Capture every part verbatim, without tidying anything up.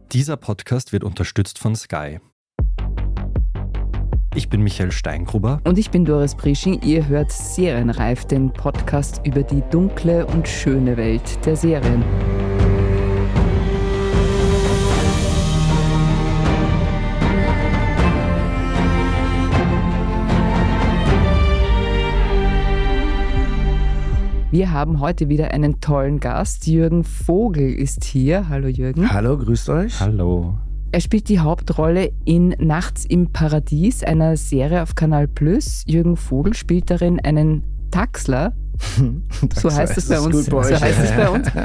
Dieser Podcast wird unterstützt von Sky. Ich bin Michael Steingruber. Und ich bin Doris Prisching. Ihr hört Serienreif, den Podcast über die dunkle und schöne Welt der Serien. Wir haben heute wieder einen tollen Gast. Jürgen Vogel ist hier. Hallo Jürgen. Hallo, grüßt euch. Hallo. Er spielt die Hauptrolle in Nachts im Paradies, einer Serie auf Kanal Plus. Jürgen Vogel spielt darin einen Taxler. So heißt es bei uns. So heißt es bei uns.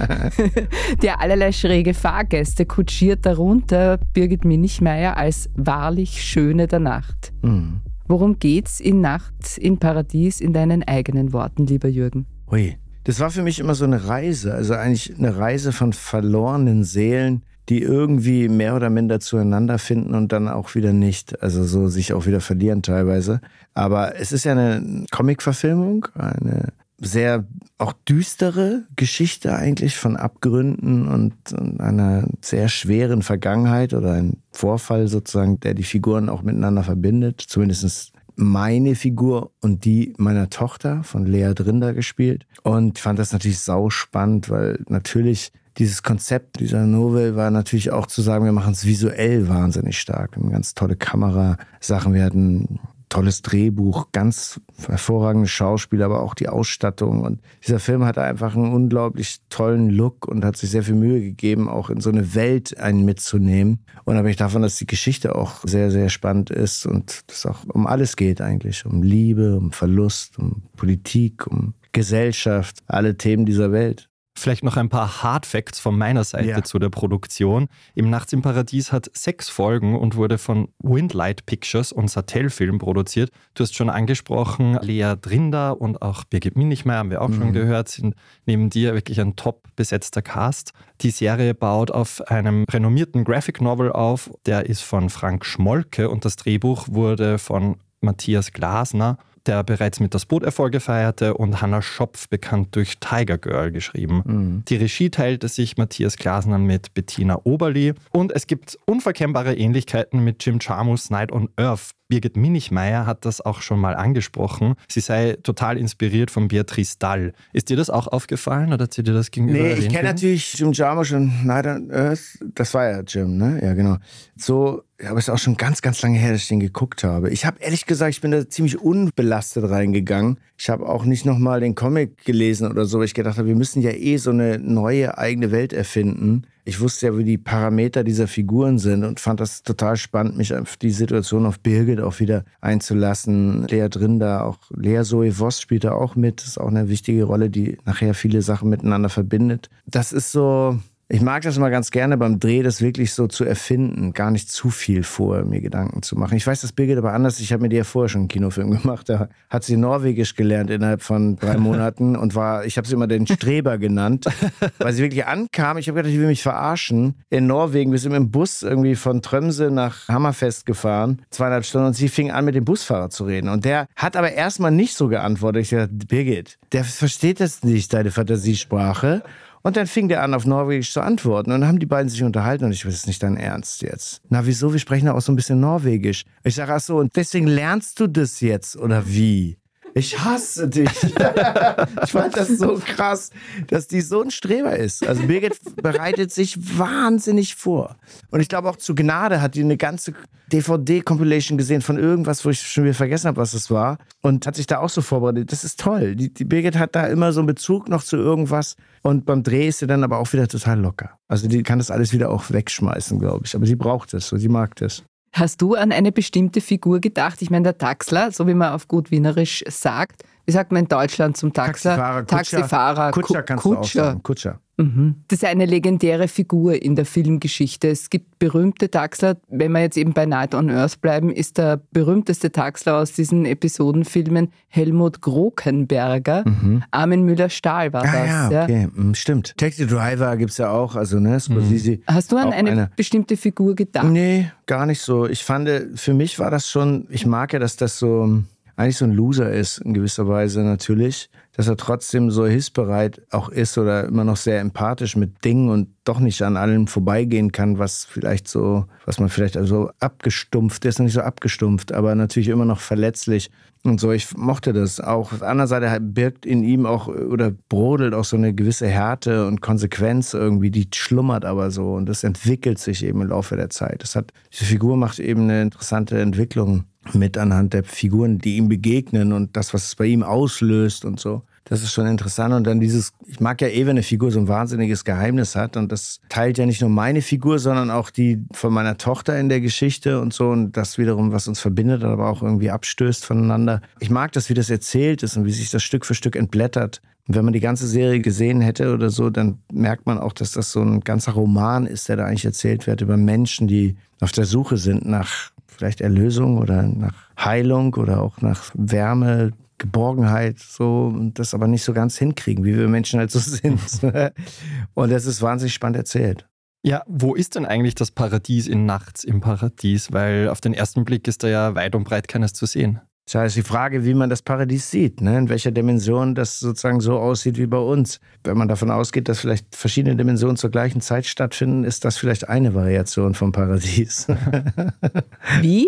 Der allerlei schräge Fahrgäste kutschiert, darunter Birgit Minichmeier als wahrlich Schöne der Nacht. Mhm. Worum geht's in Nachts im Paradies in deinen eigenen Worten, lieber Jürgen? Ui, das war für mich immer so eine Reise, also eigentlich eine Reise von verlorenen Seelen, die irgendwie mehr oder minder zueinander finden und dann auch wieder nicht, also so sich auch wieder verlieren teilweise. Aber es ist ja eine Comic-Verfilmung, eine sehr auch düstere Geschichte eigentlich von Abgründen und, und einer sehr schweren Vergangenheit oder ein Vorfall sozusagen, der die Figuren auch miteinander verbindet, zumindest meine Figur und die meiner Tochter, von Lea Drinder gespielt. Und fand das natürlich sauspannend, weil natürlich dieses Konzept dieser Novel war natürlich auch zu sagen, wir machen es visuell wahnsinnig stark. Wir haben ganz tolle Kamerasachen, wir hatten tolles Drehbuch, ganz hervorragende Schauspieler, aber auch die Ausstattung. Und dieser Film hatte einfach einen unglaublich tollen Look und hat sich sehr viel Mühe gegeben, auch in so eine Welt einen mitzunehmen. Unabhängig davon, dass die Geschichte auch sehr, sehr spannend ist und es auch um alles geht eigentlich. Um Liebe, um Verlust, um Politik, um Gesellschaft, alle Themen dieser Welt. Vielleicht noch ein paar Hard Facts von meiner Seite ja. zu der Produktion. Im Nachts im Paradies hat sechs Folgen und wurde von Windlight Pictures und Satell Film produziert. Du hast schon angesprochen, Lea Drinder und auch Birgit Minichmeier, haben wir auch mhm. schon gehört, sind neben dir wirklich ein top besetzter Cast. Die Serie baut auf einem renommierten Graphic Novel auf, der ist von Frank Schmolke und das Drehbuch wurde von Matthias Glasner, der bereits mit Das Boot Erfolge feierte, und Hannah Schopf, bekannt durch Tiger Girl, geschrieben. Mhm. Die Regie teilte sich Matthias Glasner mit Bettina Oberli und es gibt unverkennbare Ähnlichkeiten mit Jim Jarmusch's Night on Earth. Birgit Minichmeier hat das auch schon mal angesprochen. Sie sei total inspiriert von Beatrice Dalle. Ist dir das auch aufgefallen oder hat sie dir das gegenüber Nee, erwähnt? Ich kenne natürlich Jim Jarmusch und Night on Earth. Das war ja Jim, ne? Ja, genau. So, aber es ist auch schon ganz, ganz lange her, dass ich den geguckt habe. Ich habe ehrlich gesagt, ich bin da ziemlich unbelastet reingegangen. Ich habe auch nicht nochmal den Comic gelesen oder so, weil ich gedacht habe, wir müssen ja eh so eine neue eigene Welt erfinden. Ich wusste ja, wie die Parameter dieser Figuren sind und fand das total spannend, mich auf die Situation auf Birgit auch wieder einzulassen. Lea Drinder, auch Lea Zoe Voss spielt da auch mit. Das ist auch eine wichtige Rolle, die nachher viele Sachen miteinander verbindet. Das ist so... Ich mag das immer ganz gerne beim Dreh, das wirklich so zu erfinden, gar nicht zu viel vorher mir Gedanken zu machen. Ich weiß, dass Birgit aber anders ist. Ich habe mit ihr vorher schon einen Kinofilm gemacht. Da hat sie Norwegisch gelernt innerhalb von drei Monaten und war, ich habe sie immer den Streber genannt, weil sie wirklich ankam. Ich habe gedacht, ich will mich verarschen. In Norwegen, wir sind mit dem Bus irgendwie von Tromsø nach Hammerfest gefahren, zweieinhalb Stunden, und sie fing an, mit dem Busfahrer zu reden. Und der hat aber erstmal nicht so geantwortet. Ich dachte, Birgit, der versteht das nicht, deine Fantasiesprache. Und dann fing der an, auf Norwegisch zu antworten. Und dann haben die beiden sich unterhalten und ich weiß, das ist nicht dein Ernst jetzt. Na, wieso? Wir sprechen ja auch so ein bisschen Norwegisch. Ich sage, ach so, und deswegen lernst du das jetzt, oder wie? Ich hasse dich. Ich fand das so krass, dass die so ein Streber ist. Also Birgit bereitet sich wahnsinnig vor. Und ich glaube auch zu Gnade hat die eine ganze D V D-Compilation gesehen von irgendwas, wo ich schon wieder vergessen habe, was es war. Und hat sich da auch so vorbereitet. Das ist toll. Die, die Birgit hat da immer so einen Bezug noch zu irgendwas. Und beim Dreh ist sie dann aber auch wieder total locker. Also die kann das alles wieder auch wegschmeißen, glaube ich. Aber sie braucht es, so, sie mag das. Hast du an eine bestimmte Figur gedacht? Ich meine, der Taxler, so wie man auf gut Wienerisch sagt, wie sagt man in Deutschland zum Taxler? Taxifahrer, Kutscher. Taxifahrer, Kutscher kannst Kutscher. du auch sagen. Kutscher. Mhm. Das ist eine legendäre Figur in der Filmgeschichte. Es gibt berühmte Taxler. Wenn wir jetzt eben bei Night on Earth bleiben, ist der berühmteste Taxler aus diesen Episodenfilmen Helmut Grokenberger. Mhm. Armin Müller-Stahl war ah, das. Ja, ja, okay, stimmt. Taxi Driver gibt es ja auch. Also, ne, mhm. Hast du an eine, eine bestimmte Figur gedacht? Nee, gar nicht so. Ich fand, für mich war das schon, ich mag ja, dass das so... eigentlich so ein Loser ist, in gewisser Weise natürlich. dass er trotzdem so hilfsbereit auch ist oder immer noch sehr empathisch mit Dingen und doch nicht an allem vorbeigehen kann, was vielleicht so, was man vielleicht also abgestumpft, der ist noch nicht so abgestumpft, aber natürlich immer noch verletzlich und so. Ich mochte das auch. Auf der anderen Seite birgt in ihm auch oder brodelt auch so eine gewisse Härte und Konsequenz irgendwie, die schlummert aber so und das entwickelt sich eben im Laufe der Zeit. Das hat, diese Figur macht eben eine interessante Entwicklung mit anhand der Figuren, die ihm begegnen und das, was es bei ihm auslöst und so. Das ist schon interessant. Und dann dieses, ich mag ja eh, wenn eine Figur so ein wahnsinniges Geheimnis hat und das teilt ja nicht nur meine Figur, sondern auch die von meiner Tochter in der Geschichte und so und das wiederum, was uns verbindet, aber auch irgendwie abstößt voneinander. Ich mag das, wie das erzählt ist und wie sich das Stück für Stück entblättert. Und wenn man die ganze Serie gesehen hätte oder so, dann merkt man auch, dass das so ein ganzer Roman ist, der da eigentlich erzählt wird über Menschen, die auf der Suche sind nach vielleicht Erlösung oder nach Heilung oder auch nach Wärme, Geborgenheit, so, und das aber nicht so ganz hinkriegen, wie wir Menschen halt so sind. Und das ist wahnsinnig spannend erzählt. Ja, wo ist denn eigentlich das Paradies in Nachts im Paradies? Weil auf den ersten Blick ist da ja weit und breit keines zu sehen. Das ist die Frage, wie man das Paradies sieht, ne? In welcher Dimension das sozusagen so aussieht wie bei uns. Wenn man davon ausgeht, dass vielleicht verschiedene Dimensionen zur gleichen Zeit stattfinden, ist das vielleicht eine Variation vom Paradies. Wie?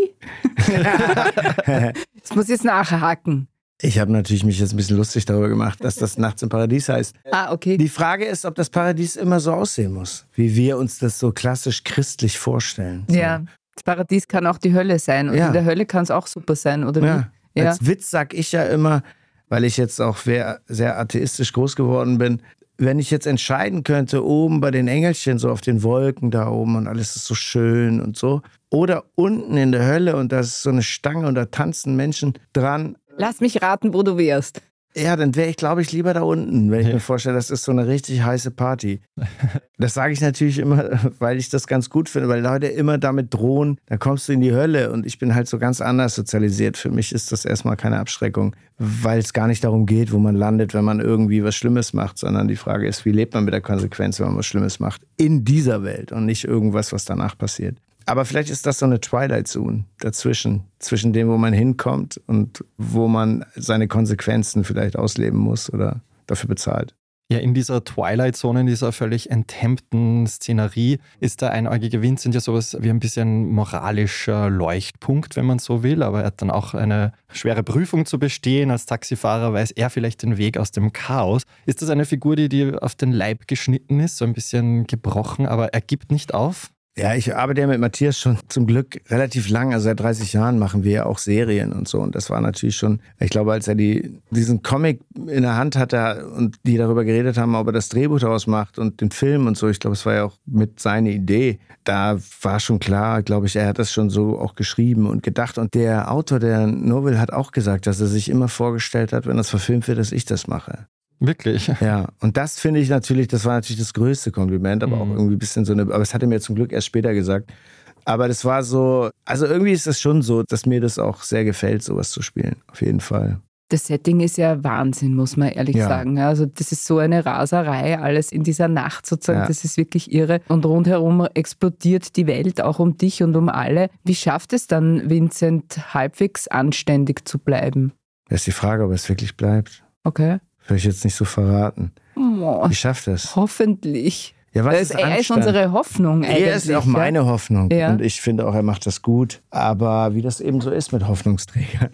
Das muss ich jetzt nachhaken. Ich habe natürlich mich jetzt ein bisschen lustig darüber gemacht, dass das Nachts im Paradies heißt. Ah, okay. Die Frage ist, ob das Paradies immer so aussehen muss, wie wir uns das so klassisch christlich vorstellen. So. Ja, das Paradies kann auch die Hölle sein und ja. In der Hölle kann es auch super sein, oder ja. wie? Ja. Als Witz sag ich ja immer, weil ich jetzt auch sehr atheistisch groß geworden bin, wenn ich jetzt entscheiden könnte, oben bei den Engelchen, so auf den Wolken da oben und alles ist so schön und so, oder unten in der Hölle und da ist so eine Stange und da tanzen Menschen dran. Lass mich raten, wo du wärst. Ja, dann wäre ich, glaube ich, lieber da unten, wenn ich mir vorstelle, das ist so eine richtig heiße Party. Das sage ich natürlich immer, weil ich das ganz gut finde, weil Leute immer damit drohen, dann kommst du in die Hölle und ich bin halt so ganz anders sozialisiert. Für mich ist das erstmal keine Abschreckung, weil es gar nicht darum geht, wo man landet, wenn man irgendwie was Schlimmes macht, sondern die Frage ist, wie lebt man mit der Konsequenz, wenn man was Schlimmes macht in dieser Welt und nicht irgendwas, was danach passiert. Aber vielleicht ist das so eine Twilight Zone dazwischen, zwischen dem, wo man hinkommt und wo man seine Konsequenzen vielleicht ausleben muss oder dafür bezahlt. Ja, in dieser Twilight Zone, in dieser völlig enthemmten Szenerie, ist der einäugige Vincent ja sowas wie ein bisschen moralischer Leuchtpunkt, wenn man so will. Aber er hat dann auch eine schwere Prüfung zu bestehen. Als Taxifahrer weiß er vielleicht den Weg aus dem Chaos. Ist das eine Figur, die dir auf den Leib geschnitten ist, so ein bisschen gebrochen, aber er gibt nicht auf? Ja, ich arbeite ja mit Matthias schon zum Glück relativ lang. Also seit dreißig Jahren machen wir ja auch Serien und so. Und das war natürlich schon, ich glaube, als er die, diesen Comic in der Hand hatte und die darüber geredet haben, ob er das Drehbuch daraus macht und den Film und so. Ich glaube, es war ja auch mit seine Idee. Da war schon klar, glaube ich, er hat das schon so auch geschrieben und gedacht. Und der Autor der Novel hat auch gesagt, dass er sich immer vorgestellt hat, wenn das verfilmt wird, dass ich das mache. Wirklich? Ja, und das finde ich natürlich, das war natürlich das größte Kompliment, aber mhm. auch irgendwie ein bisschen so eine, aber das hat er mir zum Glück erst später gesagt. Aber das war so, also irgendwie ist das schon so, dass mir das auch sehr gefällt, sowas zu spielen, auf jeden Fall. Das Setting ist ja Wahnsinn, muss man ehrlich ja. sagen. Also das ist so eine Raserei, alles in dieser Nacht sozusagen, ja. Das ist wirklich irre. Und rundherum explodiert die Welt, auch um dich und um alle. Wie schafft es dann, Vincent, halbwegs anständig zu bleiben? Das ist die Frage, ob es wirklich bleibt. Okay. Will ich jetzt nicht so verraten. Oh, ich schaffe das. Hoffentlich. Ja, was das, ist er ist unsere Hoffnung eigentlich. Er ist auch meine ja? Hoffnung. Ja. Und ich finde auch, er macht das gut. Aber wie das eben so ist mit Hoffnungsträgern,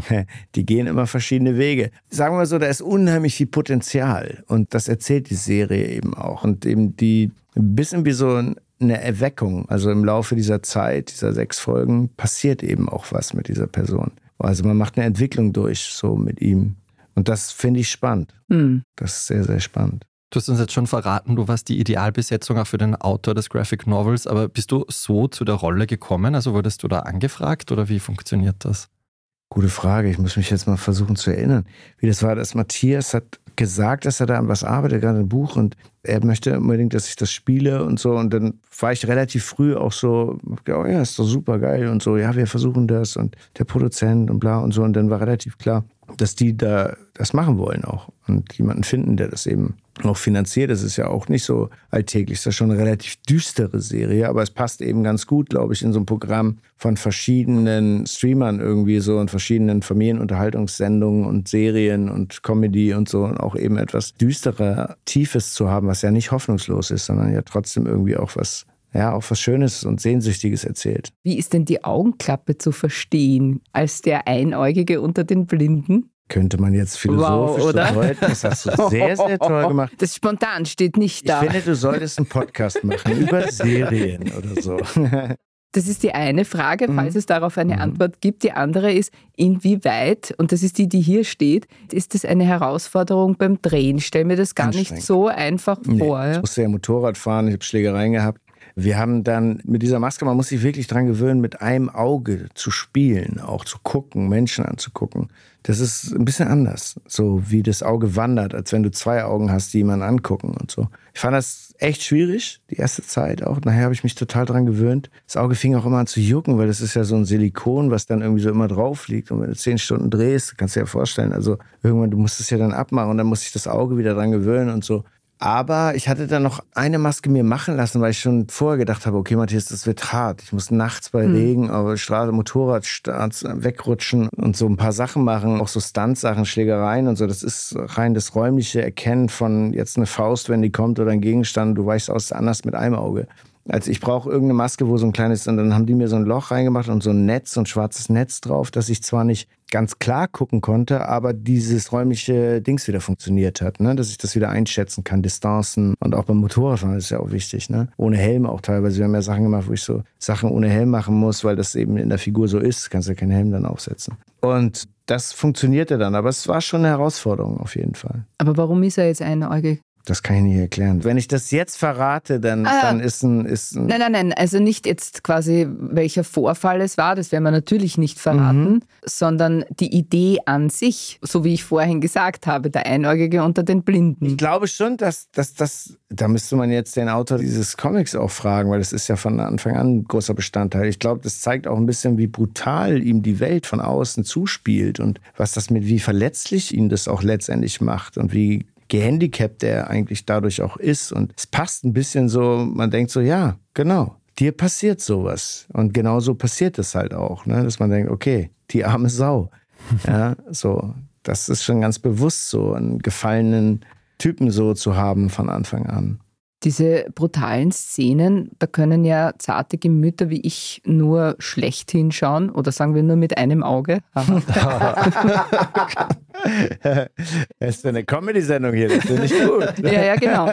die gehen immer verschiedene Wege. Sagen wir mal so, da ist unheimlich viel Potenzial. Und das erzählt die Serie eben auch. Und eben die, ein bisschen wie so eine Erweckung. Also im Laufe dieser Zeit, dieser sechs Folgen, passiert eben auch was mit dieser Person. Also man macht eine Entwicklung durch, so mit ihm. Und das finde ich spannend. Mhm. Das ist sehr, sehr spannend. Du hast uns jetzt schon verraten, du warst die Idealbesetzung auch für den Autor des Graphic Novels, aber bist du so zu der Rolle gekommen? Also wurdest du da angefragt oder wie funktioniert das? Gute Frage. Ich muss mich jetzt mal versuchen zu erinnern, wie das war. Dass Matthias hat gesagt, dass er da an was arbeitet, gerade ein Buch, und er möchte unbedingt, dass ich das spiele und so. Und dann war ich relativ früh auch so, oh ja, ist doch super geil und so. Ja, wir versuchen das und der Produzent und bla und so. Und dann war relativ klar, dass die da das machen wollen auch und jemanden finden, der das eben auch finanziert. Das ist ja auch nicht so alltäglich. Das ist ja schon eine relativ düstere Serie, aber es passt eben ganz gut, glaube ich, in so ein Programm von verschiedenen Streamern irgendwie so und verschiedenen Familienunterhaltungssendungen und Serien und Comedy und so und auch eben etwas düsterer, Tiefes zu haben, was ja nicht hoffnungslos ist, sondern ja trotzdem irgendwie auch was, ja, auch was Schönes und Sehnsüchtiges erzählt. Wie ist denn die Augenklappe zu verstehen als der Einäugige unter den Blinden? Könnte man jetzt philosophisch wow, oder? deuten. Das hast du sehr, sehr toll gemacht. Das spontan steht nicht da. Ich finde, du solltest einen Podcast machen über Serien oder so. Das ist die eine Frage, falls mhm. es darauf eine mhm. Antwort gibt. Die andere ist, inwieweit, und das ist die, die hier steht, ist das eine Herausforderung beim Drehen? Ich stelle mir das gar nicht so einfach nee, vor. Ja? Ich musste ja Motorrad fahren, ich habe Schlägereien gehabt. Wir haben dann mit dieser Maske, man muss sich wirklich dran gewöhnen, mit einem Auge zu spielen, auch zu gucken, Menschen anzugucken. Das ist ein bisschen anders, so wie das Auge wandert, als wenn du zwei Augen hast, die jemanden angucken und so. Ich fand das echt schwierig, die erste Zeit auch. Nachher habe ich mich total dran gewöhnt. Das Auge fing auch immer an zu jucken, weil das ist ja so ein Silikon, was dann irgendwie so immer drauf liegt. Und wenn du zehn Stunden drehst, kannst du dir ja vorstellen, also irgendwann, du musst es ja dann abmachen und dann muss ich das Auge wieder dran gewöhnen und so. Aber ich hatte dann noch eine Maske mir machen lassen, weil ich schon vorher gedacht habe, okay, Matthias, das wird hart. Ich muss nachts bei Regen, mhm. aber Straße, Motorradstarts wegrutschen und so ein paar Sachen machen, auch so Stunt-Sachen, Schlägereien und so. Das ist rein das räumliche Erkennen von jetzt eine Faust, wenn die kommt oder ein Gegenstand. Du weichst aus anders mit einem Auge. Also ich brauche irgendeine Maske, wo so ein kleines, und dann haben die mir so ein Loch reingemacht und so ein Netz, so ein schwarzes Netz drauf, dass ich zwar nicht ganz klar gucken konnte, aber dieses räumliche Dings wieder funktioniert hat, ne? Dass ich das wieder einschätzen kann, Distanzen und auch beim Motorradfahren ist ja auch wichtig, ne? Ohne Helm auch teilweise. Wir haben ja Sachen gemacht, wo ich so Sachen ohne Helm machen muss, weil das eben in der Figur so ist, kannst ja keinen Helm dann aufsetzen. Und das funktionierte dann, aber es war schon eine Herausforderung auf jeden Fall. Aber warum ist er jetzt einäugig? Das kann ich nicht erklären. Wenn ich das jetzt verrate, dann, ah, dann ist, ein, ist ein... Nein, nein, nein. Also nicht jetzt quasi, welcher Vorfall es war, das werden wir natürlich nicht verraten, mhm. sondern die Idee an sich, so wie ich vorhin gesagt habe, der Einäugige unter den Blinden. Ich glaube schon, dass das, da müsste man jetzt den Autor dieses Comics auch fragen, weil das ist ja von Anfang an ein großer Bestandteil. Ich glaube, das zeigt auch ein bisschen, wie brutal ihm die Welt von außen zuspielt und was das mit, wie verletzlich ihn das auch letztendlich macht und wie gehandicapt er eigentlich dadurch auch ist. Und es passt ein bisschen so, man denkt so, ja, genau, dir passiert sowas. Und genau so passiert es halt auch, ne? Dass man denkt, okay, die arme Sau. Ja, so, das ist schon ganz bewusst so, einen gefallenen Typen so zu haben von Anfang an. Diese brutalen Szenen, da können ja zarte Gemüter wie ich nur schlecht hinschauen oder sagen wir nur mit einem Auge. Das ist eine Comedy-Sendung hier, das finde ich gut. Ja, ja, genau.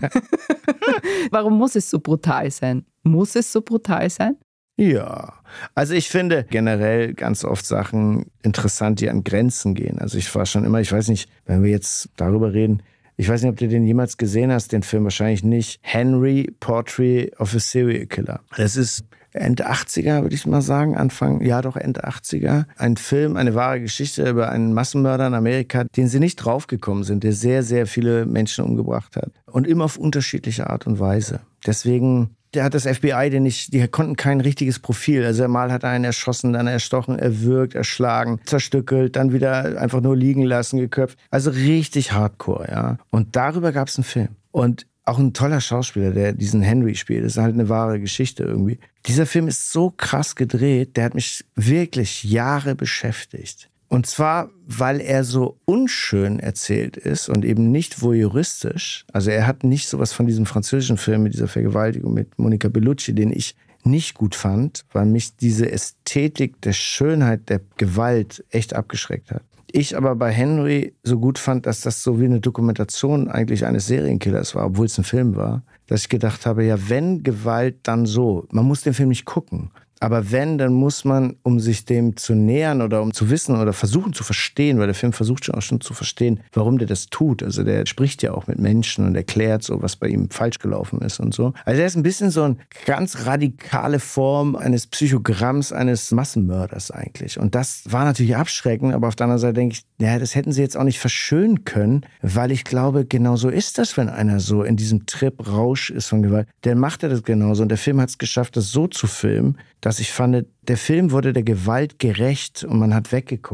Warum muss es so brutal sein? Muss es so brutal sein? Ja, also ich finde generell ganz oft Sachen interessant, die an Grenzen gehen. Also ich war schon immer, ich weiß nicht, wenn wir jetzt darüber reden, ich weiß nicht, ob du den jemals gesehen hast, den Film wahrscheinlich nicht. Henry, Portrait of a Serial Killer. Das ist Ende achtziger, würde ich mal sagen, Anfang, ja doch Ende achtziger. Ein Film, eine wahre Geschichte über einen Massenmörder in Amerika, den sie nicht draufgekommen sind, der sehr, sehr viele Menschen umgebracht hat. Und immer auf unterschiedliche Art und Weise. Deswegen, der hat das F B I, den nicht, die konnten kein richtiges Profil. Also mal hat er einen erschossen, dann erstochen, erwürgt, erschlagen, zerstückelt, dann wieder einfach nur liegen lassen, geköpft. Also richtig hardcore, ja. Und darüber gab es einen Film. Und auch ein toller Schauspieler, der diesen Henry spielt. Das ist halt eine wahre Geschichte irgendwie. Dieser Film ist so krass gedreht, der hat mich wirklich Jahre beschäftigt. Und zwar, weil er so unschön erzählt ist und eben nicht voyeuristisch. Also er hat nicht sowas von diesem französischen Film mit dieser Vergewaltigung mit Monica Bellucci, den ich nicht gut fand, weil mich diese Ästhetik der Schönheit, der Gewalt echt abgeschreckt hat. Ich aber bei Henry so gut fand, dass das so wie eine Dokumentation eigentlich eines Serienkillers war, obwohl es ein Film war, dass ich gedacht habe, ja, wenn Gewalt, dann so. Man muss den Film nicht gucken. Aber wenn, dann muss man, um sich dem zu nähern oder um zu wissen oder versuchen zu verstehen, weil der Film versucht schon auch schon zu verstehen, warum der das tut. Also der spricht ja auch mit Menschen und erklärt so, was bei ihm falsch gelaufen ist und so. Also er ist ein bisschen so eine ganz radikale Form eines Psychogramms eines Massenmörders eigentlich. Und das war natürlich abschreckend, aber auf der anderen Seite denke ich, ja, das hätten sie jetzt auch nicht verschönen können, weil ich glaube, genau so ist das, wenn einer so in diesem Trip, Rausch ist von Gewalt, dann macht er das genauso. Und der Film hat es geschafft, das so zu filmen, dass ich fand, der Film wurde der Gewalt gerecht und man hat weggeguckt.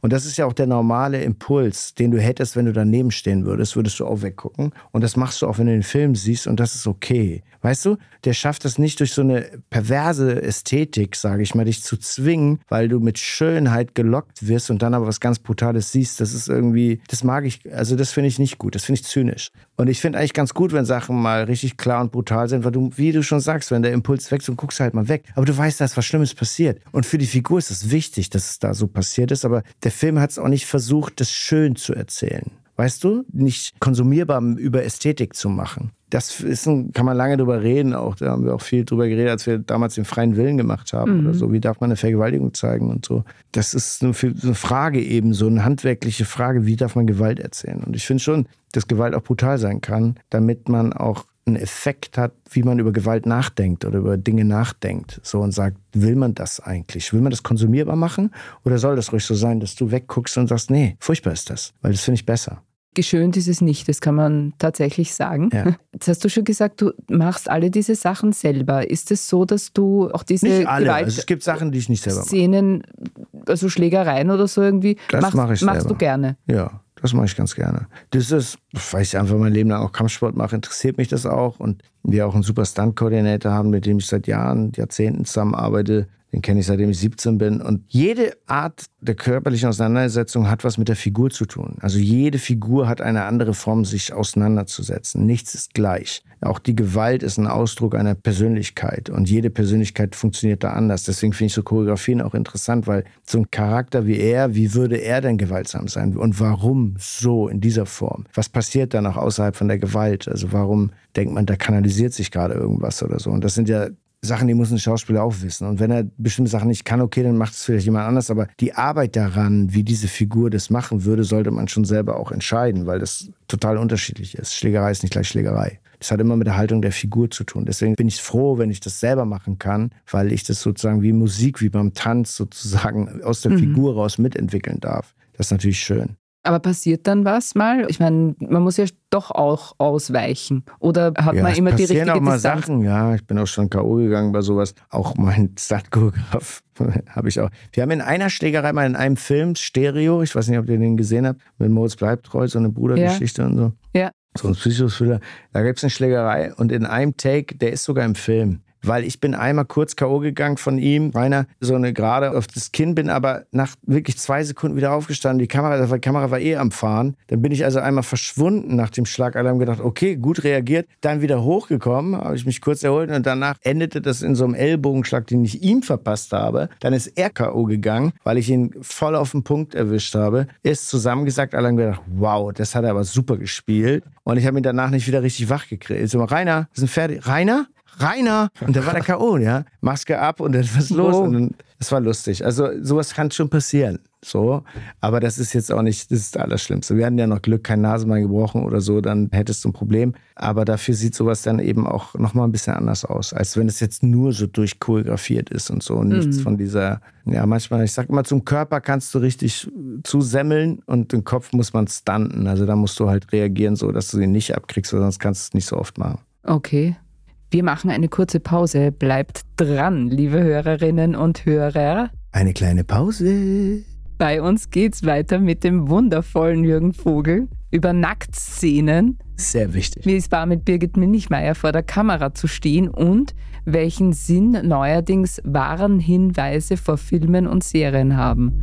Und das ist ja auch der normale Impuls, den du hättest, wenn du daneben stehen würdest, würdest du auch weggucken. Und das machst du auch, wenn du den Film siehst und das ist okay. Weißt du, der schafft es nicht durch so eine perverse Ästhetik, sage ich mal, dich zu zwingen, weil du mit Schönheit gelockt wirst und dann aber was ganz Brutales siehst. Das ist irgendwie, das mag ich, also das finde ich nicht gut, das finde ich zynisch. Und ich finde eigentlich ganz gut, wenn Sachen mal richtig klar und brutal sind, weil du, wie du schon sagst, wenn der Impuls wechselt, guckst du halt mal weg. Aber du weißt, da ist was Schlimmes passiert. Und für die Figur ist es wichtig, dass es da so passiert ist, aber der Film hat es auch nicht versucht, das schön zu erzählen. Weißt du? Nicht konsumierbar über Ästhetik zu machen. Das ist ein, kann man lange drüber reden, auch da haben wir auch viel drüber geredet, als wir damals den freien Willen gemacht haben mhm. oder so. Wie darf man eine Vergewaltigung zeigen und so. Das ist eine, eine Frage eben, so eine handwerkliche Frage, wie darf man Gewalt erzählen? Und ich finde schon, dass Gewalt auch brutal sein kann, damit man auch einen Effekt hat, wie man über Gewalt nachdenkt oder über Dinge nachdenkt. So und sagt, will man das eigentlich? Will man das konsumierbar machen? Oder soll das ruhig so sein, dass du wegguckst und sagst, nee, furchtbar ist das, weil das finde ich besser. Geschönt ist es nicht, das kann man tatsächlich sagen. Ja. Jetzt hast du schon gesagt, du machst alle diese Sachen selber. Ist es so, dass du auch diese nicht alle. Gewalt- Also es gibt Sachen, die ich nicht selber mache. Szenen, also Schlägereien oder so irgendwie, das machst, mache ich machst selber. du gerne? Ja, das mache ich ganz gerne. Das ist, weil ich einfach mein Leben lang auch Kampfsport mache, interessiert mich das auch. Und wir auch einen super Stunt-Koordinator haben, mit dem ich seit Jahren, Jahrzehnten zusammenarbeite. Den kenne ich, seitdem ich siebzehn bin. Und jede Art der körperlichen Auseinandersetzung hat was mit der Figur zu tun. Also jede Figur hat eine andere Form, sich auseinanderzusetzen. Nichts ist gleich. Auch die Gewalt ist ein Ausdruck einer Persönlichkeit. Und jede Persönlichkeit funktioniert da anders. Deswegen finde ich so Choreografien auch interessant, weil so ein Charakter wie er, wie würde er denn gewaltsam sein? Und warum so in dieser Form? Was passiert dann auch außerhalb von der Gewalt? Also warum denkt man, da kanalisiert sich gerade irgendwas oder so? Und das sind ja Sachen, die muss ein Schauspieler auch wissen. Und wenn er bestimmte Sachen nicht kann, okay, dann macht es vielleicht jemand anders. Aber die Arbeit daran, wie diese Figur das machen würde, sollte man schon selber auch entscheiden, weil das total unterschiedlich ist. Schlägerei ist nicht gleich Schlägerei. Das hat immer mit der Haltung der Figur zu tun. Deswegen bin ich froh, wenn ich das selber machen kann, weil ich das sozusagen wie Musik, wie beim Tanz sozusagen aus der mhm. Figur raus mitentwickeln darf. Das ist natürlich schön. Aber passiert dann was mal? Ich meine, man muss ja doch auch ausweichen. Oder hat ja, man immer die richtige Distanz? Auch mal Distanz? Sachen, ja. Ich bin auch schon K O gegangen bei sowas. Auch mein Stunt-Choreograf habe ich auch. Wir haben in einer Schlägerei mal in einem Film, Stereo, ich weiß nicht, ob ihr den gesehen habt, mit Moritz bleibt treu, so eine Brudergeschichte ja. und so. Ja. So ein Psychothriller. Da gibt es eine Schlägerei und in einem Take, der ist sogar im Film. Weil ich bin einmal kurz K O gegangen von ihm, Rainer, so eine gerade auf das Kinn, bin aber nach wirklich zwei Sekunden wieder aufgestanden. Die Kamera, die Kamera war eh am Fahren. Dann bin ich also einmal verschwunden nach dem Schlagalarm, gedacht, okay, gut reagiert. Dann wieder hochgekommen, habe ich mich kurz erholt und danach endete das in so einem Ellbogenschlag, den ich ihm verpasst habe. Dann ist er K O gegangen, weil ich ihn voll auf den Punkt erwischt habe. Ist zusammengesagt, alle haben gedacht, wow, das hat er aber super gespielt. Und ich habe ihn danach nicht wieder richtig wach gekriegt. Ich so, Rainer, wir sind fertig. Rainer? Rainer! Und da war der K O, ja. Maske ab und dann was los. Oh. Und dann, das war lustig. Also sowas kann schon passieren. So. Aber das ist jetzt auch nicht das, ist das Allerschlimmste. Wir hatten ja noch Glück, kein Nasenbein gebrochen oder so, dann hättest du ein Problem. Aber dafür sieht sowas dann eben auch nochmal ein bisschen anders aus, als wenn es jetzt nur so durchchoreografiert ist und so. Und nichts mhm. von dieser, ja manchmal, ich sag immer, zum Körper kannst du richtig zusemmeln und den Kopf muss man stunten. Also da musst du halt reagieren, so dass du ihn nicht abkriegst, weil sonst kannst du es nicht so oft machen. Okay. Wir machen eine kurze Pause. Bleibt dran, liebe Hörerinnen und Hörer. Eine kleine Pause. Bei uns geht's weiter mit dem wundervollen Jürgen Vogel über Nacktszenen. Sehr wichtig. Wie es war, mit Birgit Minichmeier vor der Kamera zu stehen und welchen Sinn neuerdings Warnhinweise vor Filmen und Serien haben.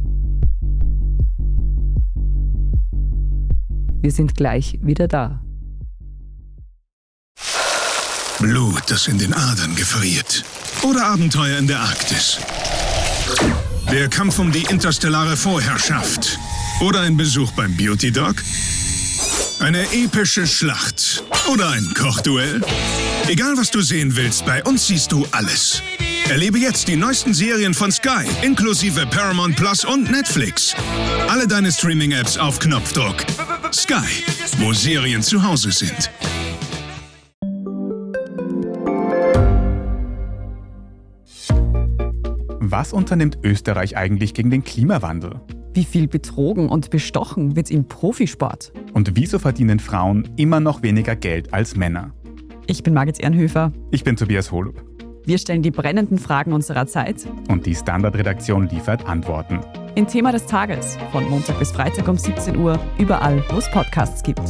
Wir sind gleich wieder da. Blut, das in den Adern gefriert. Oder Abenteuer in der Arktis. Der Kampf um die interstellare Vorherrschaft. Oder ein Besuch beim Beauty Dog. Eine epische Schlacht. Oder ein Kochduell. Egal, was du sehen willst, bei uns siehst du alles. Erlebe jetzt die neuesten Serien von Sky, inklusive Paramount Plus und Netflix. Alle deine Streaming-Apps auf Knopfdruck. Sky, wo Serien zu Hause sind. Was unternimmt Österreich eigentlich gegen den Klimawandel? Wie viel betrogen und bestochen wird im Profisport? Und wieso verdienen Frauen immer noch weniger Geld als Männer? Ich bin Margit Ehrenhöfer. Ich bin Tobias Holub. Wir stellen die brennenden Fragen unserer Zeit. Und die Standardredaktion liefert Antworten. in Thema des Tages von Montag bis Freitag um siebzehn Uhr, überall, wo es Podcasts gibt.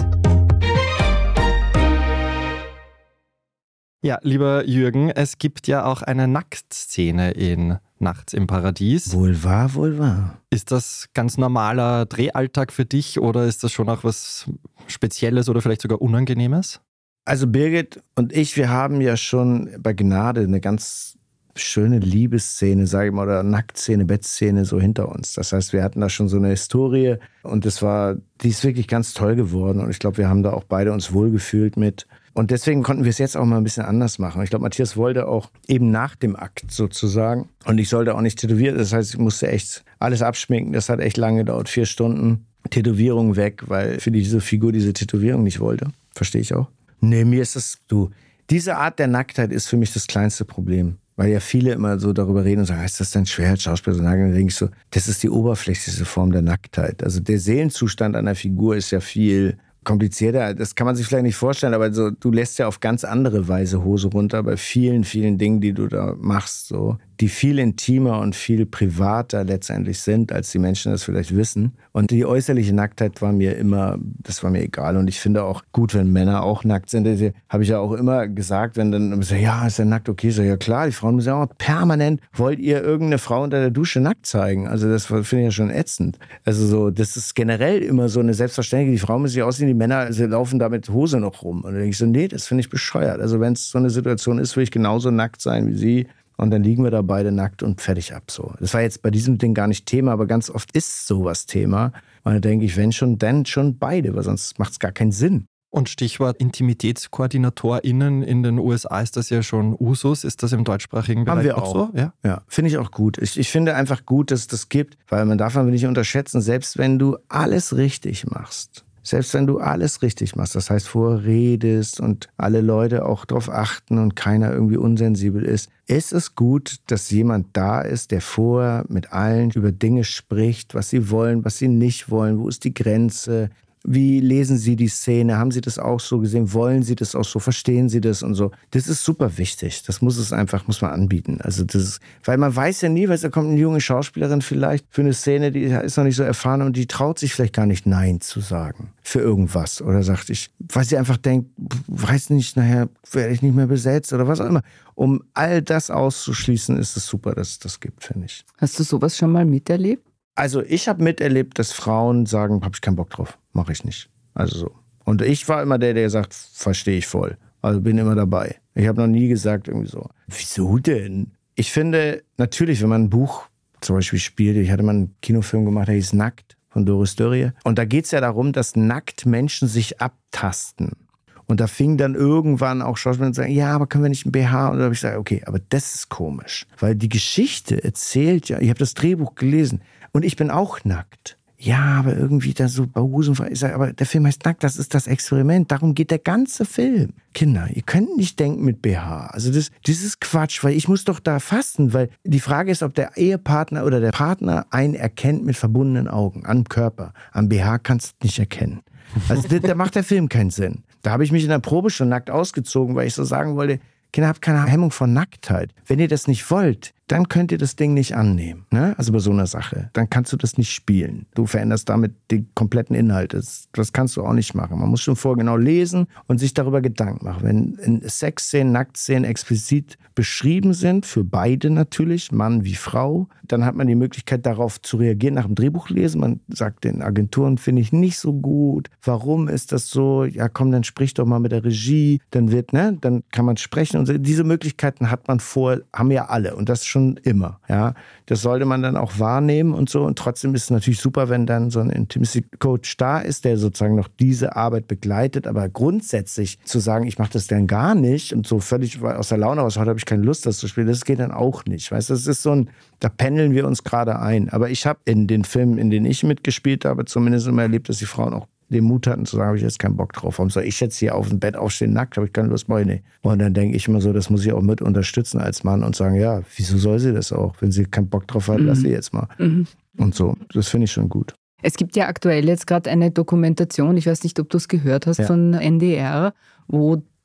Ja, lieber Jürgen, es gibt ja auch eine Nacktszene in Nachts im Paradies. Wohl wahr, wohl wahr. Ist das ganz normaler Drehalltag für dich oder ist das schon auch was Spezielles oder vielleicht sogar Unangenehmes? Also Birgit und ich, wir haben ja schon bei Gnade eine ganz schöne Liebesszene, sage ich mal, oder Nacktszene, Bettszene so hinter uns. Das heißt, wir hatten da schon so eine Historie und das war, die ist wirklich ganz toll geworden und ich glaube, wir haben da auch beide uns wohlgefühlt mit. Und deswegen konnten wir es jetzt auch mal ein bisschen anders machen. Ich glaube, Matthias wollte auch eben nach dem Akt sozusagen. Und ich sollte auch nicht tätowieren. Das heißt, ich musste echt alles abschminken. Das hat echt lange gedauert, vier Stunden. Tätowierung weg, weil für diese Figur diese Tätowierung nicht wollte. Verstehe ich auch. Nee, mir ist das, du, diese Art der Nacktheit ist für mich das kleinste Problem. Weil ja viele immer so darüber reden und sagen, ist das denn schwer als Schauspieler zu nackt? Und dann denke ich so, das ist die oberflächlichste Form der Nacktheit. Also der Seelenzustand einer Figur ist ja viel komplizierter. Das kann man sich vielleicht nicht vorstellen, aber so, du lässt ja auf ganz andere Weise Hose runter bei vielen, vielen Dingen, die du da machst, so, die viel intimer und viel privater letztendlich sind, als die Menschen das vielleicht wissen. Und die äußerliche Nacktheit war mir immer, das war mir egal. Und ich finde auch gut, wenn Männer auch nackt sind. Das habe ich ja auch immer gesagt, wenn dann so, ja, ist er nackt? Okay, so, ja klar, die Frauen müssen ja auch permanent, wollt ihr irgendeine Frau unter der Dusche nackt zeigen? Also das finde ich ja schon ätzend. Also so, das ist generell immer so eine Selbstverständlichkeit. Die Frauen müssen sich aussehen, die Männer sie laufen da mit Hose noch rum. Und dann denke ich so, nee, das finde ich bescheuert. Also wenn es so eine Situation ist, will ich genauso nackt sein wie sie. Und dann liegen wir da beide nackt und fertig ab. So. Das war jetzt bei diesem Ding gar nicht Thema, aber ganz oft ist sowas Thema. Und dann denke ich, wenn schon, dann schon beide, weil sonst macht es gar keinen Sinn. Und Stichwort IntimitätskoordinatorInnen in den U S A ist das ja schon Usus. Ist das im deutschsprachigen Bereich Haben wir auch, auch so? Ja, ja, finde ich auch gut. Ich, ich finde einfach gut, dass es das gibt, weil man darf man nicht unterschätzen, selbst wenn du alles richtig machst, selbst wenn du alles richtig machst, das heißt vorher redest und alle Leute auch darauf achten und keiner irgendwie unsensibel ist, ist es gut, dass jemand da ist, der vorher mit allen über Dinge spricht, was sie wollen, was sie nicht wollen, wo ist die Grenze, wie lesen Sie die Szene, haben Sie das auch so gesehen, wollen Sie das auch so, verstehen Sie das und so. Das ist super wichtig, das muss es einfach, muss man anbieten. Also das ist, weil man weiß ja nie, weil da kommt eine junge Schauspielerin vielleicht für eine Szene, die ist noch nicht so erfahren und die traut sich vielleicht gar nicht Nein zu sagen für irgendwas oder sagt ich, weil sie einfach denkt, weiß nicht, nachher werde ich nicht mehr besetzt oder was auch immer. Um all das auszuschließen, ist es super, dass es das gibt, finde ich. Hast du sowas schon mal miterlebt? Also ich habe miterlebt, dass Frauen sagen, habe ich keinen Bock drauf, mache ich nicht. Also so. Und ich war immer der, der sagt, verstehe ich voll. Also bin immer dabei. Ich habe noch nie gesagt irgendwie so, wieso denn? Ich finde, natürlich, wenn man ein Buch zum Beispiel spielt, ich hatte mal einen Kinofilm gemacht, der hieß Nackt von Doris Dörrie. Und da geht es ja darum, dass nackt Menschen sich abtasten. Und da fing dann irgendwann auch Schauspieler an zu sagen, ja, aber können wir nicht ein B H? Und da habe ich gesagt, okay, aber das ist komisch. Weil die Geschichte erzählt ja, ich habe das Drehbuch gelesen und ich bin auch nackt. Ja, aber irgendwie da so busenfrei. Ich sage, aber der Film heißt Nackt, das ist das Experiment. Darum geht der ganze Film. Kinder, ihr könnt nicht denken mit B H. Also das, das ist Quatsch, weil ich muss doch da fasten. Weil die Frage ist, ob der Ehepartner oder der Partner einen erkennt mit verbundenen Augen. Am Körper. Am B H kannst du nicht erkennen. Also da macht der Film keinen Sinn. Da habe ich mich in der Probe schon nackt ausgezogen, weil ich so sagen wollte, Kinder, habt keine Hemmung vor Nacktheit. Wenn ihr das nicht wollt, dann könnt ihr das Ding nicht annehmen. Ne? Also bei so einer Sache. Dann kannst du das nicht spielen. Du veränderst damit den kompletten Inhalt. Das, das kannst du auch nicht machen. Man muss schon vorher genau lesen und sich darüber Gedanken machen. Wenn in Sexszenen, Nacktszenen explizit beschrieben sind, für beide natürlich, Mann wie Frau, dann hat man die Möglichkeit, darauf zu reagieren nach dem Drehbuch lesen. Man sagt den Agenturen, finde ich nicht so gut. Warum ist das so? Ja, komm, dann sprich doch mal mit der Regie. Dann wird, ne, dann kann man sprechen. Und diese Möglichkeiten hat man vor, haben ja alle. Und das schon immer. Ja, das sollte man dann auch wahrnehmen und so. Und trotzdem ist es natürlich super, wenn dann so ein Intimacy-Coach da ist, der sozusagen noch diese Arbeit begleitet. Aber grundsätzlich zu sagen, ich mache das dann gar nicht und so völlig aus der Laune raus, heute habe ich keine Lust, das zu spielen, das geht dann auch nicht. Weißt du, das ist so ein, da pendeln wir uns gerade ein. Aber ich habe in den Filmen, in denen ich mitgespielt habe, zumindest immer erlebt, dass die Frauen auch den Mut hatten zu sagen, habe ich jetzt keinen Bock drauf. Warum soll ich jetzt hier auf dem Bett aufstehen, nackt, habe ich keine Lust, mache ich nicht. Und dann denke ich immer so, das muss ich auch mit unterstützen als Mann und sagen, ja, wieso soll sie das auch? Wenn sie keinen Bock drauf hat, mhm. lass sie jetzt mal. Mhm. Und so, das finde ich schon gut. Es gibt ja aktuell jetzt gerade eine Dokumentation, ich weiß nicht, ob du es gehört hast, ja. von N D R, wo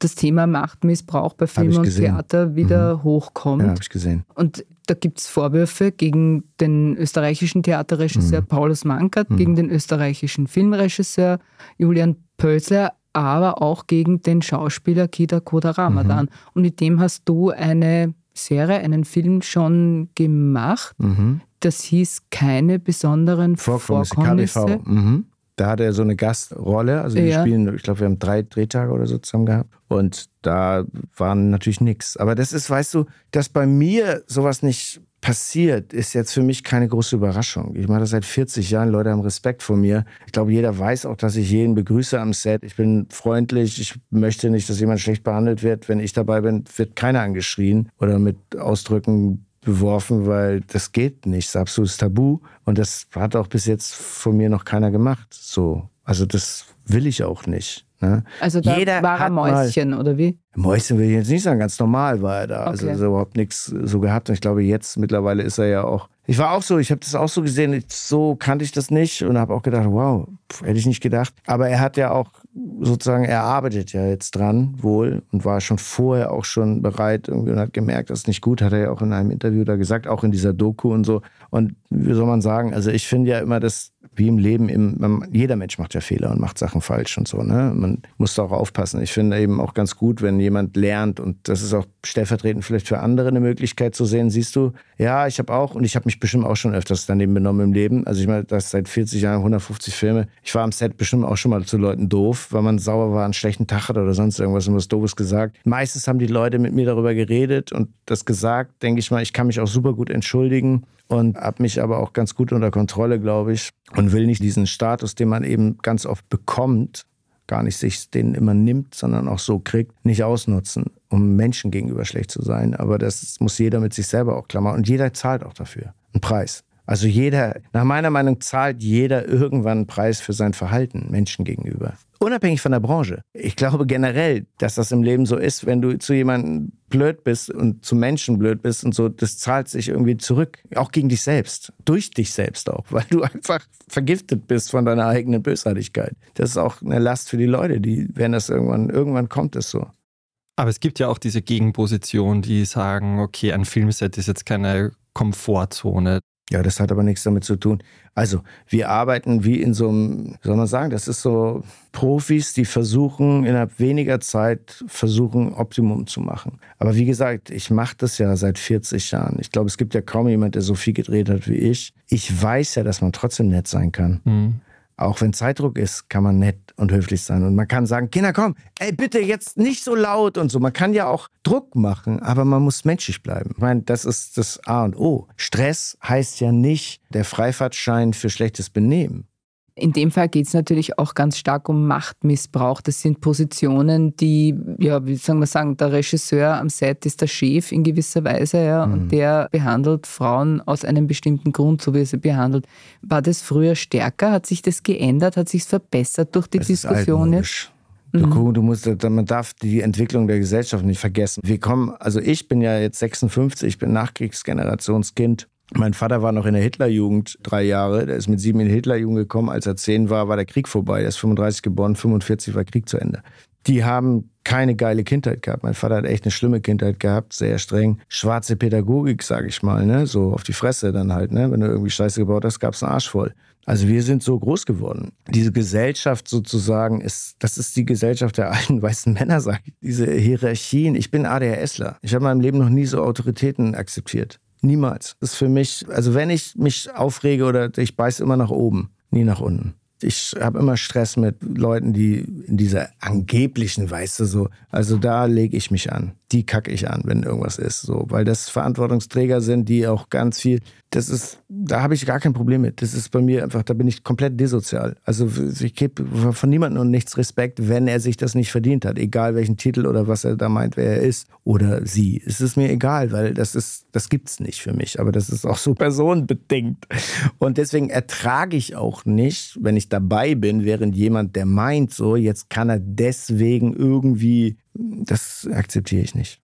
das Thema Machtmissbrauch bei Film und gesehen. Theater wieder mhm. hochkommt. Ja, habe ich gesehen. Und da gibt es Vorwürfe gegen den österreichischen Theaterregisseur mhm. Paulus Mankert, mhm. gegen den österreichischen Filmregisseur Julian Pölzler, aber auch gegen den Schauspieler Kida Koda-Ramadan. Mhm. Und mit dem hast du eine Serie, einen Film schon gemacht. Mhm. Das hieß keine besonderen Vorkommnisse. Vorkommnisse. K B V. Mhm. Da hat er so eine Gastrolle. Also wir ja. spielen, ich glaube, wir haben drei Drehtage oder so zusammen gehabt. Und da war natürlich nichts. Aber das ist, weißt du, dass bei mir sowas nicht passiert, ist jetzt für mich keine große Überraschung. Ich mache das seit vierzig Jahren, Leute haben Respekt vor mir. Ich glaube, jeder weiß auch, dass ich jeden begrüße am Set. Ich bin freundlich, ich möchte nicht, dass jemand schlecht behandelt wird. Wenn ich dabei bin, wird keiner angeschrien oder mit Ausdrücken beworfen, weil das geht nicht. Das ist absolutes Tabu. Und das hat auch bis jetzt von mir noch keiner gemacht. So. Also das will ich auch nicht. Ne? Also da Jeder war er Mäuschen, mal, oder wie? Mäuschen will ich jetzt nicht sagen, ganz normal war er da. Okay. Also, also überhaupt nichts so gehabt. Und ich glaube, jetzt mittlerweile ist er ja auch. Ich war auch so, ich habe das auch so gesehen, so kannte ich das nicht und habe auch gedacht, wow, pf, hätte ich nicht gedacht. Aber er hat ja auch sozusagen, er arbeitet ja jetzt dran wohl und war schon vorher auch schon bereit irgendwie und hat gemerkt, das ist nicht gut, hat er ja auch in einem Interview da gesagt, auch in dieser Doku und so. Und wie soll man sagen, also ich finde ja immer, dass wie im Leben, im, man, jeder Mensch macht ja Fehler und macht Sachen falsch und so. Ne? Man muss da auch aufpassen. Ich finde eben auch ganz gut, wenn jemand lernt und das ist auch stellvertretend vielleicht für andere eine Möglichkeit zu sehen, siehst du, ja, ich habe auch und ich habe mich bestimmt auch schon öfters daneben benommen im Leben. Also ich meine, das seit vierzig Jahren, hundertfünfzig Filme. Ich war am Set bestimmt auch schon mal zu Leuten doof, weil man sauer war, einen schlechten Tag hatte oder sonst irgendwas und was Doofes gesagt. Meistens haben die Leute mit mir darüber geredet und das gesagt, denke ich mal, ich kann mich auch super gut entschuldigen und habe mich aber auch ganz gut unter Kontrolle, glaube ich. Und will nicht diesen Status, den man eben ganz oft bekommt, gar nicht sich den immer nimmt, sondern auch so kriegt, nicht ausnutzen, um Menschen gegenüber schlecht zu sein. Aber das muss jeder mit sich selber auch klar machen. Und jeder zahlt auch dafür einen Preis. Also jeder, nach meiner Meinung, zahlt jeder irgendwann einen Preis für sein Verhalten Menschen gegenüber. Unabhängig von der Branche. Ich glaube generell, dass das im Leben so ist, wenn du zu jemandem blöd bist und zu Menschen blöd bist und so, das zahlt sich irgendwie zurück. Auch gegen dich selbst. Durch dich selbst auch. Weil du einfach vergiftet bist von deiner eigenen Bösartigkeit. Das ist auch eine Last für die Leute, die werden das irgendwann, irgendwann kommt es so. Aber es gibt ja auch diese Gegenposition, die sagen, okay, ein Filmset ist jetzt keine Komfortzone. Ja, das hat aber nichts damit zu tun. Also, wir arbeiten wie in so einem, wie soll man sagen, das ist so Profis, die versuchen, innerhalb weniger Zeit versuchen, Optimum zu machen. Aber wie gesagt, ich mache das ja seit vierzig Jahren. Ich glaube, es gibt ja kaum jemand, der so viel gedreht hat wie ich. Ich weiß ja, dass man trotzdem nett sein kann. Mhm. Auch wenn Zeitdruck ist, kann man nett und höflich sein. Und man kann sagen, Kinder, komm, ey, bitte jetzt nicht so laut und so. Man kann ja auch Druck machen, aber man muss menschlich bleiben. Ich meine, das ist das A und O. Stress heißt ja nicht der Freifahrtschein für schlechtes Benehmen. In dem Fall geht es natürlich auch ganz stark um Machtmissbrauch. Das sind Positionen, die, ja, wie soll man sagen, der Regisseur am Set ist der Chef in gewisser Weise, ja, mhm. und der behandelt Frauen aus einem bestimmten Grund, so wie er sie behandelt. War das früher stärker? Hat sich das geändert? Hat sich es verbessert durch die das Diskussion jetzt? Du, du musst, man darf die Entwicklung der Gesellschaft nicht vergessen. Wir kommen, also ich bin ja jetzt sechsundfünfzig, ich bin Nachkriegsgenerationskind. Mein Vater war noch in der Hitlerjugend drei Jahre. Der ist mit sieben in die Hitlerjugend gekommen. Als er zehn war, war der Krieg vorbei. Er ist fünfunddreißig geboren, fünfundvierzig war Krieg zu Ende. Die haben keine geile Kindheit gehabt. Mein Vater hat echt eine schlimme Kindheit gehabt, sehr streng. Schwarze Pädagogik, sage ich mal, ne? So auf die Fresse dann halt, ne? Wenn du irgendwie Scheiße gebaut hast, gab es einen Arsch voll. Also wir sind so groß geworden. Diese Gesellschaft sozusagen ist, das ist die Gesellschaft der alten weißen Männer, sage ich. Diese Hierarchien. Ich bin ADHSler. Ich habe in meinem Leben noch nie so Autoritäten akzeptiert. Niemals. Das ist für mich, also wenn ich mich aufrege oder ich beiße immer nach oben, nie nach unten. Ich habe immer Stress mit Leuten, die in dieser angeblichen, weißt du, so, also da lege ich mich an. Die kacke ich an, wenn irgendwas ist, so, weil das Verantwortungsträger sind, die auch ganz viel, das ist, da habe ich gar kein Problem mit. Das ist bei mir einfach, da bin ich komplett desozial. Also ich gebe von niemandem und nichts Respekt, wenn er sich das nicht verdient hat, egal welchen Titel oder was er da meint, wer er ist oder sie. Es ist mir egal, weil das ist, das gibt's nicht für mich, aber das ist auch so personenbedingt. Und deswegen ertrage ich auch nicht, wenn ich dabei bin, während jemand, der meint so, jetzt kann er deswegen irgendwie, das akzeptiere ich nicht.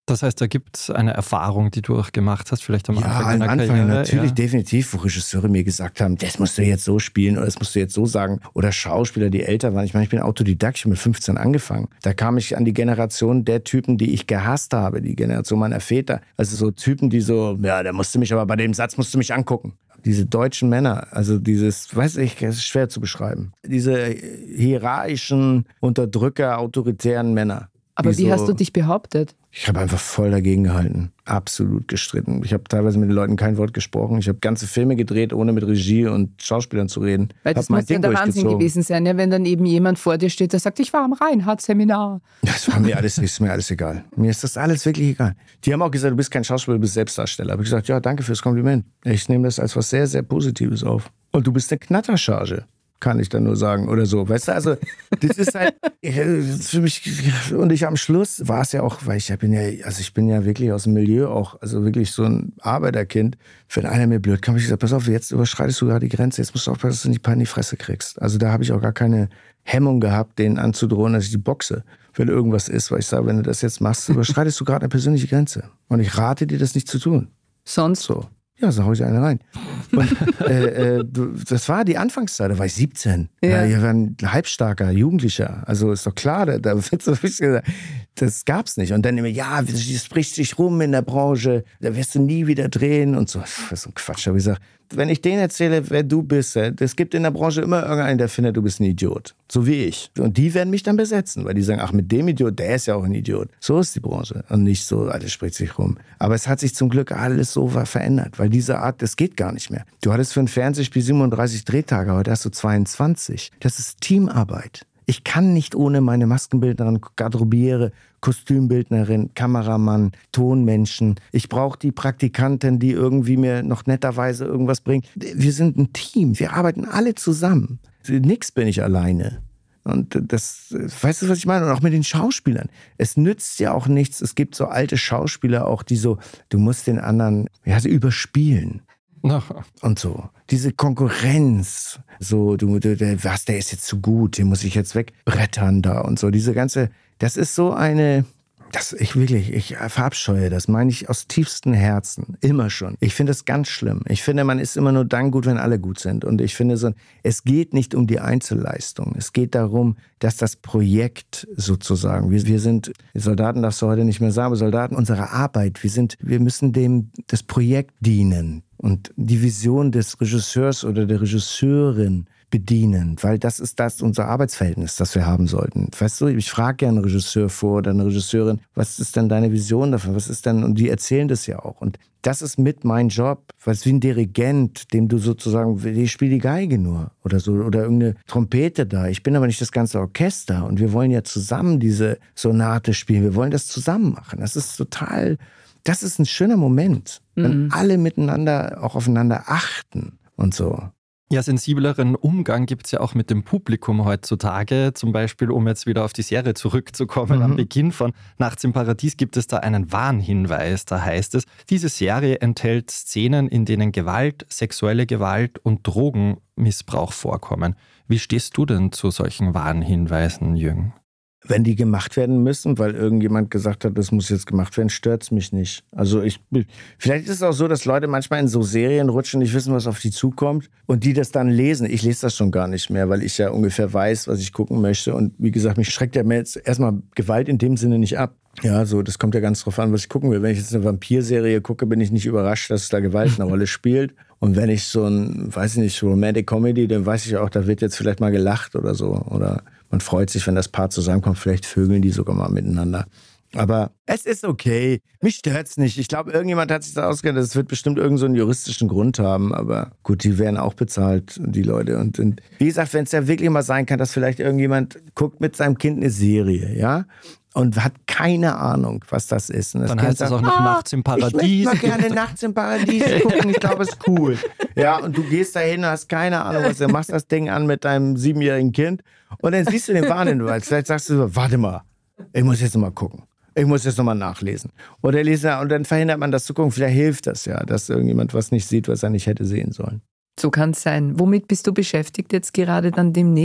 Das heißt, da gibt es eine Erfahrung, die du auch gemacht hast, vielleicht am ja, Anfang deiner Karriere. Anfang natürlich, ja. definitiv, wo Regisseure mir gesagt haben, das musst du jetzt so spielen oder das musst du jetzt so sagen. Oder Schauspieler, die älter waren. Ich meine, ich bin Autodidakt, ich habe mit fünfzehn angefangen. Da kam ich an die Generation der Typen, die ich gehasst habe, die Generation meiner Väter. Also so Typen, die so, ja, da musst du mich, aber bei dem Satz musst du mich angucken. Diese deutschen Männer, also dieses, weiß ich, es ist schwer zu beschreiben. Diese hierarchischen, Unterdrücker, autoritären Männer. Aber wie so, hast du dich behauptet? Ich habe einfach voll dagegen gehalten. Absolut gestritten. Ich habe teilweise mit den Leuten kein Wort gesprochen. Ich habe ganze Filme gedreht, ohne mit Regie und Schauspielern zu reden. Weil das muss ja der Wahnsinn gewesen sein, ja, wenn dann eben jemand vor dir steht, der sagt, ich war am Reinhardt-Seminar. Das war mir alles, ist mir alles egal. Mir ist das alles wirklich egal. Die haben auch gesagt, du bist kein Schauspieler, du bist Selbstdarsteller. Aber ich gesagt, ja, danke fürs Kompliment. Ich nehme das als was sehr, sehr Positives auf. Und du bist eine Knattercharge. Kann ich dann nur sagen oder so, weißt du, also das ist halt für mich, und ich am Schluss war es ja auch, weil ich ja bin ja, also ich bin ja wirklich aus dem Milieu auch, also wirklich so ein Arbeiterkind, wenn einer mir blöd kam, habe ich gesagt, pass auf, jetzt überschreitest du gerade die Grenze, jetzt musst du aufpassen, dass du nicht ein paar in die Fresse kriegst. Also da habe ich auch gar keine Hemmung gehabt, denen anzudrohen, dass ich die boxe, wenn irgendwas ist, weil ich sage, wenn du das jetzt machst, überschreitest du gerade eine persönliche Grenze und ich rate dir, das nicht zu tun. Sonst? So. Ja, so hau ich eine rein. Und äh, äh, das war die Anfangszeit, da war ich siebzehn. Ja. Ich war ein halbstarker Jugendlicher. Also ist doch klar, da, da wird so ein bisschen, das gab's nicht. Und dann immer, ja, das spricht sich rum in der Branche, da wirst du nie wieder drehen und so. Das ist so ein Quatsch. Aber ich sag, wenn ich denen erzähle, wer du bist, es gibt in der Branche immer irgendeinen, der findet, du bist ein Idiot. So wie ich. Und die werden mich dann besetzen, weil die sagen, ach, mit dem Idiot, der ist ja auch ein Idiot. So ist die Branche. Und nicht so, alles spricht sich rum. Aber es hat sich zum Glück alles so verändert, weil diese Art, das geht gar nicht mehr. Du hattest für ein Fernsehspiel siebenunddreißig Drehtage, heute hast du zweiundzwanzig. Das ist Teamarbeit. Ich kann nicht ohne meine Maskenbildnerin, Garderobiere, Kostümbildnerin, Kameramann, Tonmenschen. Ich brauche die Praktikantin, die irgendwie mir noch netterweise irgendwas bringt. Wir sind ein Team, wir arbeiten alle zusammen. Nix bin ich alleine. Und das, weißt du, was ich meine? Und auch mit den Schauspielern. Es nützt ja auch nichts. Es gibt so alte Schauspieler auch, die so, du musst den anderen, ja, so überspielen. Und so. Diese Konkurrenz, so, du, du, was, der ist jetzt zu gut, den muss ich jetzt wegbrettern da und so. Diese ganze, das ist so eine, das, ich wirklich, ich verabscheue das, meine ich aus tiefstem Herzen, immer schon. Ich finde das ganz schlimm. Ich finde, man ist immer nur dann gut, wenn alle gut sind. Und ich finde so, es geht nicht um die Einzelleistung. Es geht darum, dass das Projekt sozusagen, wir, wir sind, Soldaten darfst du heute nicht mehr sagen, aber Soldaten unserer Arbeit, wir sind, wir müssen dem, das Projekt dienen. Und die Vision des Regisseurs oder der Regisseurin bedienen, weil das ist das unser Arbeitsverhältnis, das wir haben sollten. Weißt du, ich frage gerne einen Regisseur vor oder eine Regisseurin, was ist denn deine Vision davon? Was ist denn, und die erzählen das ja auch. Und das ist mit mein Job, was wie ein Dirigent, dem du sozusagen, ich spiele die Geige nur oder so, oder irgendeine Trompete da. Ich bin aber nicht das ganze Orchester und wir wollen ja zusammen diese Sonate spielen. Wir wollen das zusammen machen. Das ist total, das ist ein schöner Moment, wenn mhm. alle miteinander auch aufeinander achten und so. Ja, sensibleren Umgang gibt es ja auch mit dem Publikum heutzutage. Zum Beispiel, um jetzt wieder auf die Serie zurückzukommen, mhm. am Beginn von Nachts im Paradies gibt es da einen Warnhinweis. Da heißt es, diese Serie enthält Szenen, in denen Gewalt, sexuelle Gewalt und Drogenmissbrauch vorkommen. Wie stehst du denn zu solchen Warnhinweisen, Jürgen? Wenn die gemacht werden müssen, weil irgendjemand gesagt hat, das muss jetzt gemacht werden, stört es mich nicht. Also ich, vielleicht ist es auch so, dass Leute manchmal in so Serien rutschen, nicht wissen, was auf die zukommt und die das dann lesen. Ich lese das schon gar nicht mehr, weil ich ja ungefähr weiß, was ich gucken möchte. Und wie gesagt, mich schreckt ja mir jetzt erstmal Gewalt in dem Sinne nicht ab. Ja, so, das kommt ja ganz drauf an, was ich gucken will. Wenn ich jetzt eine Vampir-Serie gucke, bin ich nicht überrascht, dass da Gewalt eine Rolle spielt. Und wenn ich so ein, weiß ich nicht, Romantic Comedy, dann weiß ich auch, da wird jetzt vielleicht mal gelacht oder so. Oder man freut sich, wenn das Paar zusammenkommt. Vielleicht vögeln die sogar mal miteinander. Aber es ist okay. Mich stört's nicht. Ich glaube, irgendjemand hat sich da ausgedacht, das wird bestimmt irgend so einen juristischen Grund haben. Aber gut, die werden auch bezahlt, die Leute. Und, und wie gesagt, wenn es ja wirklich mal sein kann, dass vielleicht irgendjemand guckt mit seinem Kind eine Serie, ja? Und hat keine Ahnung, was das ist. Und das Dann heißt das auch noch ah, Nachts im Paradies. Ich möchte mal gerne Nachts im Paradies gucken, ich glaube, es ist cool. Ja, und du gehst da hin, hast keine Ahnung, was du machst das Ding an mit deinem siebenjährigen Kind und dann siehst du den Warnhinweis. Vielleicht sagst du so, warte mal, ich muss jetzt noch mal gucken. Ich muss jetzt noch mal nachlesen. Oder lesen, und dann verhindert man das zu gucken. Vielleicht hilft das ja, dass irgendjemand was nicht sieht, was er nicht hätte sehen sollen. So kann es sein. Womit bist du beschäftigt jetzt gerade dann demnächst?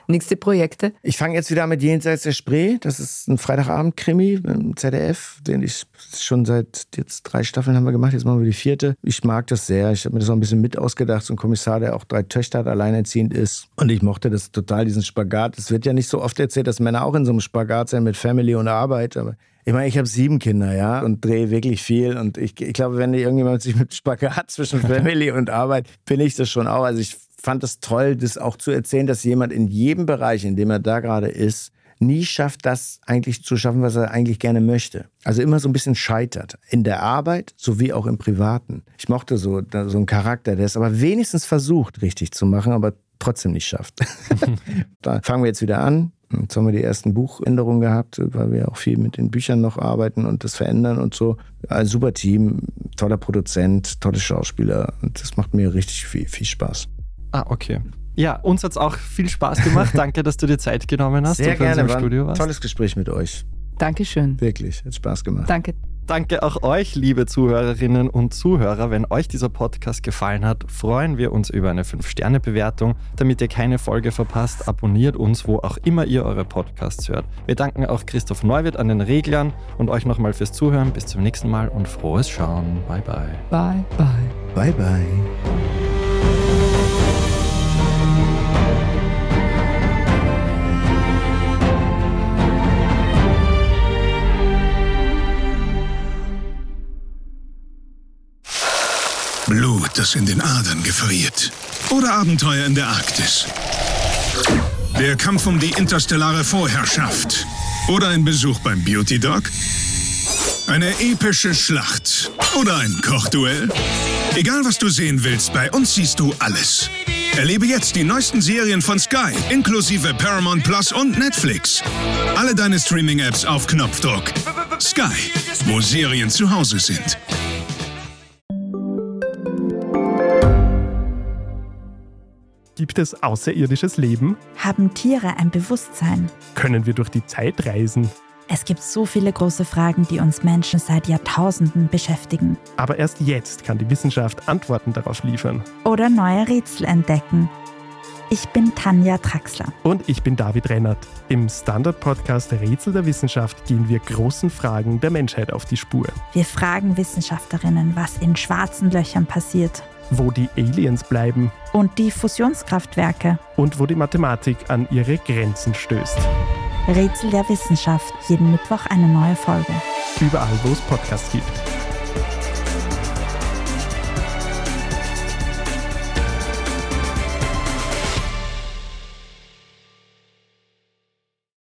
Nächste Projekte? Ich fange jetzt wieder mit Jenseits der Spree. Das ist ein Freitagabend-Krimi im Z D F, den ich schon seit jetzt drei Staffeln haben wir gemacht. Jetzt machen wir die vierte. Ich mag das sehr. Ich habe mir das auch ein bisschen mit ausgedacht. So ein Kommissar, der auch drei Töchter hat, alleinerziehend ist. Und ich mochte das total, diesen Spagat. Es wird ja nicht so oft erzählt, dass Männer auch in so einem Spagat sind mit Family und Arbeit. Aber ich meine, ich habe sieben Kinder, ja, und drehe wirklich viel. Und ich, ich glaube, wenn irgendjemand sich mit Spagat zwischen Family und Arbeit, bin ich das schon auch. Also ich fand es toll, das auch zu erzählen, dass jemand in jedem Bereich, in dem er da gerade ist, nie schafft, das eigentlich zu schaffen, was er eigentlich gerne möchte. Also immer so ein bisschen scheitert. In der Arbeit sowie auch im Privaten. Ich mochte so, so einen Charakter, der es aber wenigstens versucht, richtig zu machen, aber trotzdem nicht schafft. Da fangen wir jetzt wieder an. Jetzt haben wir die ersten Buchänderungen gehabt, weil wir auch viel mit den Büchern noch arbeiten und das verändern und so. Ein super Team, toller Produzent, tolle Schauspieler. Und das macht mir richtig viel, viel Spaß. Ah, okay. Ja, uns hat es auch viel Spaß gemacht. Danke, dass du dir Zeit genommen hast. Sehr und gerne, im Studio warst. Tolles Gespräch mit euch. Dankeschön. Wirklich, hat Spaß gemacht. Danke. Danke auch euch, liebe Zuhörerinnen und Zuhörer. Wenn euch dieser Podcast gefallen hat, freuen wir uns über eine fünf Sterne Bewertung. Damit ihr keine Folge verpasst, abonniert uns, wo auch immer ihr eure Podcasts hört. Wir danken auch Christoph Neuwirth an den Reglern und euch nochmal fürs Zuhören. Bis zum nächsten Mal und frohes Schauen. Bye, bye. Bye, bye. Bye, bye. Blut, das in den Adern gefriert. Oder Abenteuer in der Arktis. Der Kampf um die interstellare Vorherrschaft. Oder ein Besuch beim Beauty Dog. Eine epische Schlacht. Oder ein Kochduell. Egal, was du sehen willst, bei uns siehst du alles. Erlebe jetzt die neuesten Serien von Sky, inklusive Paramount Plus und Netflix. Alle deine Streaming-Apps auf Knopfdruck. Sky, wo Serien zu Hause sind. Gibt es außerirdisches Leben? Haben Tiere ein Bewusstsein? Können wir durch die Zeit reisen? Es gibt so viele große Fragen, die uns Menschen seit Jahrtausenden beschäftigen. Aber erst jetzt kann die Wissenschaft Antworten darauf liefern. Oder neue Rätsel entdecken. Ich bin Tanja Traxler. Und ich bin David Rennert. Im Standard-Podcast Rätsel der Wissenschaft gehen wir großen Fragen der Menschheit auf die Spur. Wir fragen Wissenschaftlerinnen, was in schwarzen Löchern passiert. Wo die Aliens bleiben. Und die Fusionskraftwerke. Und wo die Mathematik an ihre Grenzen stößt. Rätsel der Wissenschaft. Jeden Mittwoch eine neue Folge. Überall, wo es Podcasts gibt.